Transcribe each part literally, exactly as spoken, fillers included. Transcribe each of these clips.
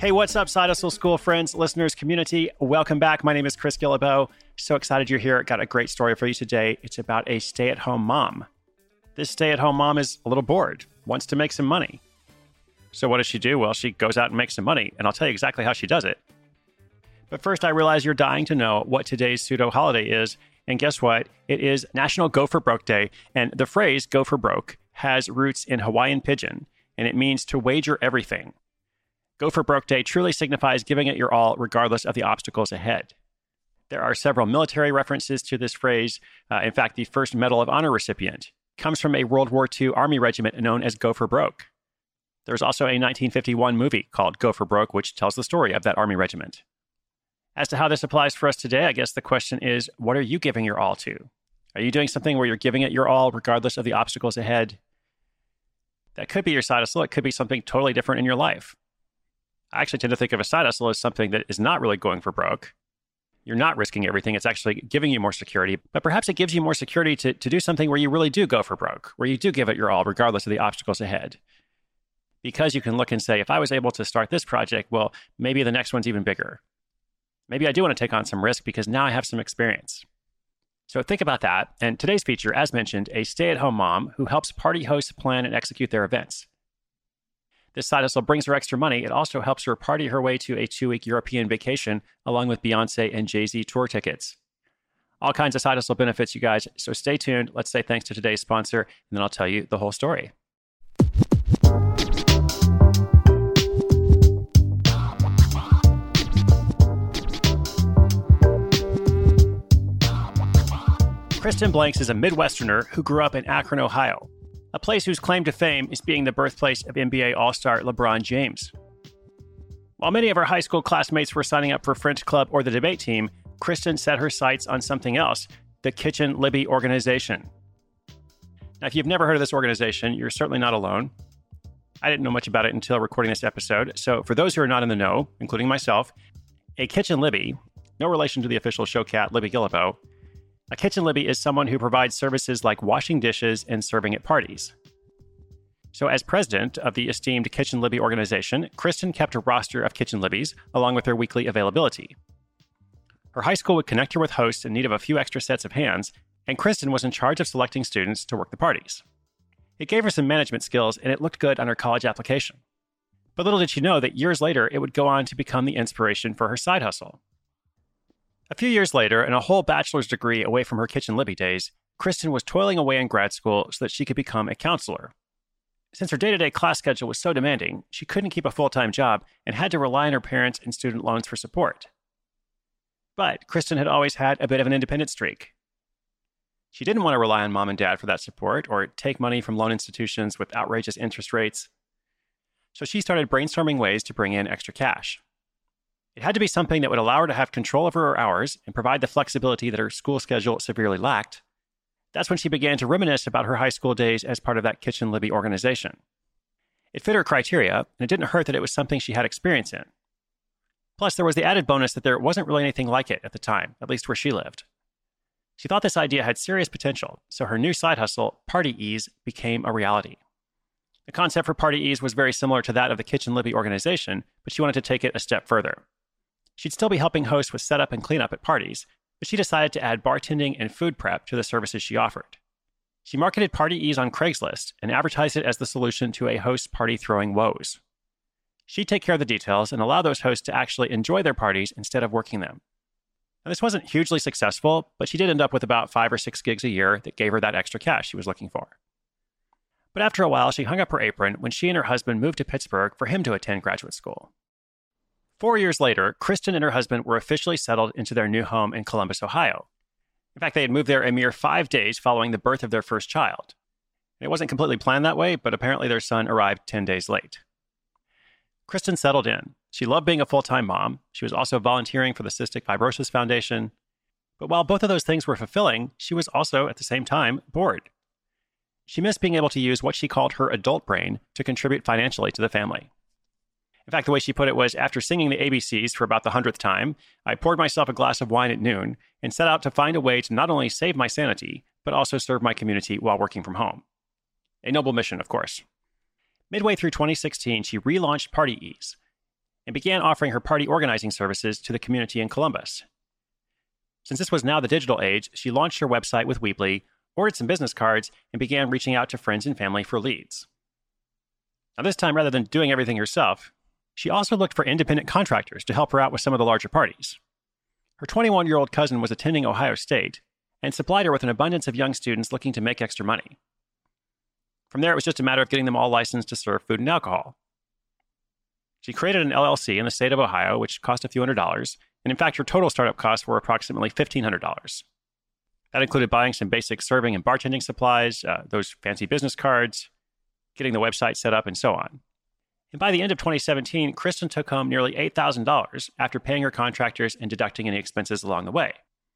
Hey, what's up, Side Hustle School friends, listeners, community? Welcome back. My name is Chris Guillebeau. So excited you're here. Got a great story for you today. It's about a stay-at-home mom. This stay-at-home mom is a little bored, wants to make some money. So what does she do? Well, she goes out and makes some money, and I'll tell you exactly how she does it. But first, I realize you're dying to know what today's pseudo-holiday is. And guess what? It is National Go for Broke Day. And the phrase go for broke has roots in Hawaiian Pidgin, and it means to wager everything. Go for Broke Day truly signifies giving it your all regardless of the obstacles ahead. There are several military references to this phrase. Uh, in fact, the first Medal of Honor recipient comes from a World War Two Army regiment known as Go for Broke. There's also a nineteen fifty-one movie called Go for Broke, which tells the story of that Army regiment. As to how this applies for us today, I guess the question is, what are you giving your all to? Are you doing something where you're giving it your all regardless of the obstacles ahead? That could be your side hustle. It could be something totally different in your life. I actually tend to think of a side hustle as something that is not really going for broke. You're not risking everything. It's actually giving you more security, but perhaps it gives you more security to, to do something where you really do go for broke, where you do give it your all regardless of the obstacles ahead. Because you can look and say, if I was able to start this project, well, maybe the next one's even bigger. Maybe I do want to take on some risk because now I have some experience. So think about that. And today's feature, as mentioned, a stay-at-home mom who helps party hosts plan and execute their events. This side hustle brings her extra money. It also helps her party her way to a two-week European vacation, along with Beyonce and Jay-Z tour tickets. All kinds of side hustle benefits, you guys. So stay tuned. Let's say thanks to today's sponsor, and then I'll tell you the whole story. Kristen Blanks is a Midwesterner who grew up in Akron, Ohio, a place whose claim to fame is being the birthplace of N B A All-Star LeBron James. While many of her high school classmates were signing up for French Club or the debate team, Kristen set her sights on something else, the Kitchen Libby organization. Now, if you've never heard of this organization, you're certainly not alone. I didn't know much about it until recording this episode, so for those who are not in the know, including myself, a Kitchen Libby, no relation to the official show cat, Libby Guillebeau, a Kitchen Libby is someone who provides services like washing dishes and serving at parties. So as president of the esteemed Kitchen Libby organization, Kristen kept a roster of Kitchen Libbies along with their weekly availability. Her high school would connect her with hosts in need of a few extra sets of hands, and Kristen was in charge of selecting students to work the parties. It gave her some management skills, and it looked good on her college application. But little did she know that years later, it would go on to become the inspiration for her side hustle. A few years later, and a whole bachelor's degree away from her Kitchen Libby days, Kristen was toiling away in grad school so that she could become a counselor. Since her day-to-day class schedule was so demanding, she couldn't keep a full-time job and had to rely on her parents and student loans for support. But Kristen had always had a bit of an independent streak. She didn't want to rely on mom and dad for that support or take money from loan institutions with outrageous interest rates. So she started brainstorming ways to bring in extra cash. It had to be something that would allow her to have control over her hours and provide the flexibility that her school schedule severely lacked. That's when she began to reminisce about her high school days as part of that Kitchen Libby organization. It fit her criteria, and it didn't hurt that it was something she had experience in. Plus, there was the added bonus that there wasn't really anything like it at the time, at least where she lived. She thought this idea had serious potential, so her new side hustle, Party Ease, became a reality. The concept for Party Ease was very similar to that of the Kitchen Libby organization, but she wanted to take it a step further. She'd still be helping hosts with setup and cleanup at parties, but she decided to add bartending and food prep to the services she offered. She marketed Party Ease on Craigslist and advertised it as the solution to a host's party-throwing woes. She'd take care of the details and allow those hosts to actually enjoy their parties instead of working them. Now, this wasn't hugely successful, but she did end up with about five or six gigs a year that gave her that extra cash she was looking for. But after a while, she hung up her apron when she and her husband moved to Pittsburgh for him to attend graduate school. Four years later, Kristen and her husband were officially settled into their new home in Columbus, Ohio. In fact, they had moved there a mere five days following the birth of their first child. It wasn't completely planned that way, but apparently their son arrived ten days late. Kristen settled in. She loved being a full-time mom. She was also volunteering for the Cystic Fibrosis Foundation. But while both of those things were fulfilling, she was also, at the same time, bored. She missed being able to use what she called her adult brain to contribute financially to the family. In fact, the way she put it was, after singing the A B Cs for about the hundredth time, I poured myself a glass of wine at noon and set out to find a way to not only save my sanity, but also serve my community while working from home. A noble mission, of course. Midway through twenty sixteen, she relaunched Party Ease. and began offering her party organizing services to the community in Columbus. Since this was now the digital age, she launched her website with Weebly, ordered some business cards, and began reaching out to friends and family for leads. Now, this time, rather than doing everything herself, she also looked for independent contractors to help her out with some of the larger parties. Her twenty-one-year-old cousin was attending Ohio State and supplied her with an abundance of young students looking to make extra money. From there, it was just a matter of getting them all licensed to serve food and alcohol. She created an L L C in the state of Ohio, which cost a few hundred dollars, and in fact, her total startup costs were approximately fifteen hundred dollars. That included buying some basic serving and bartending supplies, uh, those fancy business cards, getting the website set up, and so on. And by the end of twenty seventeen, Kristen took home nearly eight thousand dollars after paying her contractors and deducting any expenses along the way.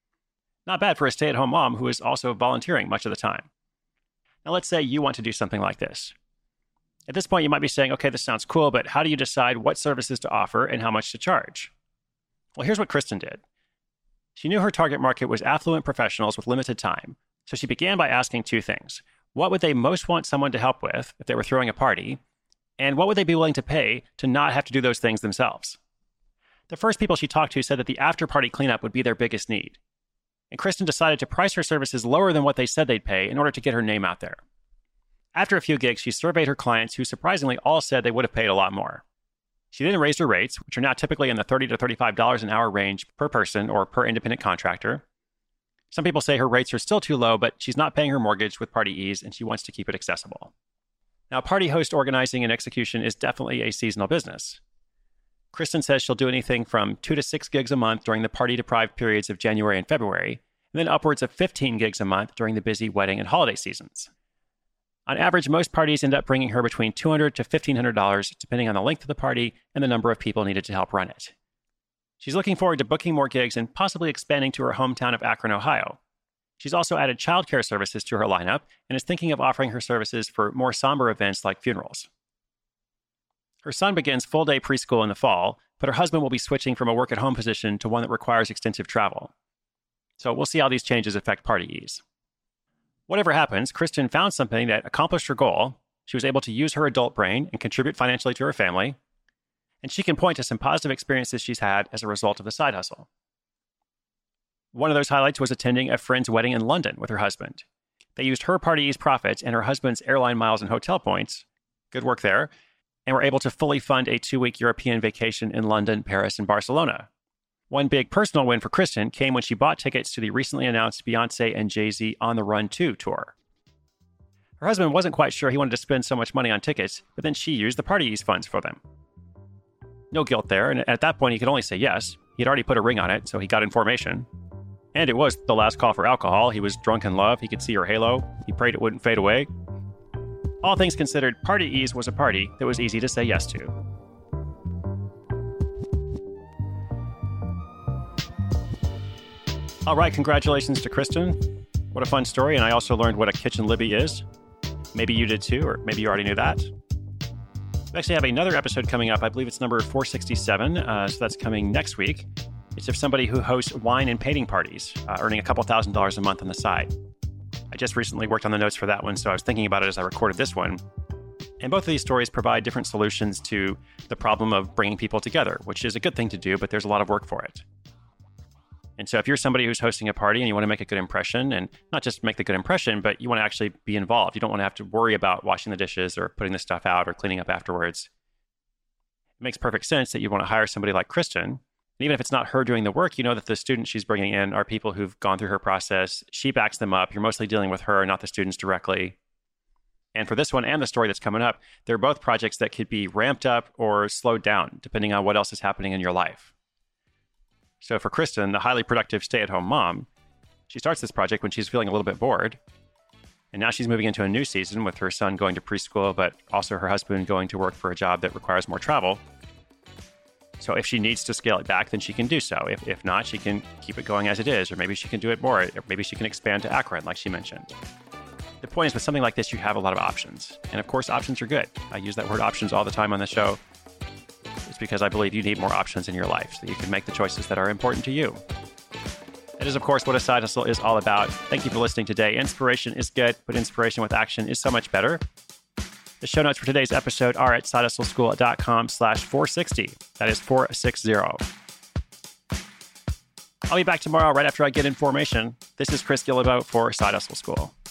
Not bad for a stay-at-home mom who is also volunteering much of the time. Now, let's say you want to do something like this. At this point, you might be saying, okay, this sounds cool, but how do you decide what services to offer and how much to charge? Well, here's what Kristen did. She knew her target market was affluent professionals with limited time, so she began by asking two things. What would they most want someone to help with if they were throwing a party? And what would they be willing to pay to not have to do those things themselves? The first people she talked to said that the after-party cleanup would be their biggest need. And Kristen decided to price her services lower than what they said they'd pay in order to get her name out there. After a few gigs, she surveyed her clients who surprisingly all said they would have paid a lot more. She then raised her rates, which are now typically in the thirty to thirty-five dollars an hour range per person or per independent contractor. Some people say her rates are still too low, but she's not paying her mortgage with Party Ease and she wants to keep it accessible. Now, party host organizing and execution is definitely a seasonal business. Kristen says she'll do anything from two to six gigs a month during the party-deprived periods of January and February, and then upwards of fifteen gigs a month during the busy wedding and holiday seasons. On average, most parties end up bringing her between two hundred dollars to fifteen hundred dollars, depending on the length of the party and the number of people needed to help run it. She's looking forward to booking more gigs and possibly expanding to her hometown of Akron, Ohio. She's also added childcare services to her lineup and is thinking of offering her services for more somber events like funerals. Her son begins full-day preschool in the fall, but her husband will be switching from a work-at-home position to one that requires extensive travel. So we'll see how these changes affect Party Ease. Whatever happens, Kristen found something that accomplished her goal. She was able to use her adult brain and contribute financially to her family, and she can point to some positive experiences she's had as a result of the side hustle. One of those highlights was attending a friend's wedding in London with her husband. They used her Party Ease profits and her husband's airline miles and hotel points, good work there, and were able to fully fund a two-week European vacation in London, Paris, and Barcelona. One big personal win for Kristen came when she bought tickets to the recently announced Beyoncé and Jay-Z On the Run two tour. Her husband wasn't quite sure he wanted to spend so much money on tickets, but then she used the Party Ease funds for them. No guilt there, and at that point he could only say yes. He'd already put a ring on it, so he got information. And it was the last call for alcohol. He was drunk in love. He could see her halo. He prayed it wouldn't fade away. All things considered, Party Ease was a party that was easy to say yes to. All right, congratulations to Kristen. What a fun story, and I also learned what a kitchen libby is. Maybe you did too, or maybe you already knew that. We actually have another episode coming up. I believe it's number four sixty-seven, uh, so that's coming next week. It's of somebody who hosts wine and painting parties, uh, earning a couple thousand dollars a month on the side. I just recently worked on the notes for that one, so I was thinking about it as I recorded this one. And both of these stories provide different solutions to the problem of bringing people together, which is a good thing to do, but there's a lot of work for it. And so if you're somebody who's hosting a party and you want to make a good impression, and not just make the good impression, but you want to actually be involved. You don't want to have to worry about washing the dishes or putting the stuff out or cleaning up afterwards. It makes perfect sense that you want to hire somebody like Kristen. And even if it's not her doing the work, you know that the students she's bringing in are people who've gone through her process. She backs them up. You're mostly dealing with her, not the students directly. And for this one and the story that's coming up, they're both projects that could be ramped up or slowed down, depending on what else is happening in your life. So for Kristen, the highly productive stay-at-home mom, she starts this project when she's feeling a little bit bored. And now she's moving into a new season with her son going to preschool, but also her husband going to work for a job that requires more travel. So if she needs to scale it back, then she can do so. If, if not, she can keep it going as it is, or maybe she can do it more, or maybe she can expand to Akron, like she mentioned. The point is, with something like this, you have a lot of options. And of course, options are good. I use that word options all the time on the show. It's because I believe you need more options in your life so that you can make the choices that are important to you. That is, of course, what a side hustle is all about. Thank you for listening today. Inspiration is good, but inspiration with action is so much better. The show notes for today's episode are at sidehustleschool.com slash 460. That is four sixty. I'll be back tomorrow right after I get information. This is Chris Guillebeau for Side Hustle School.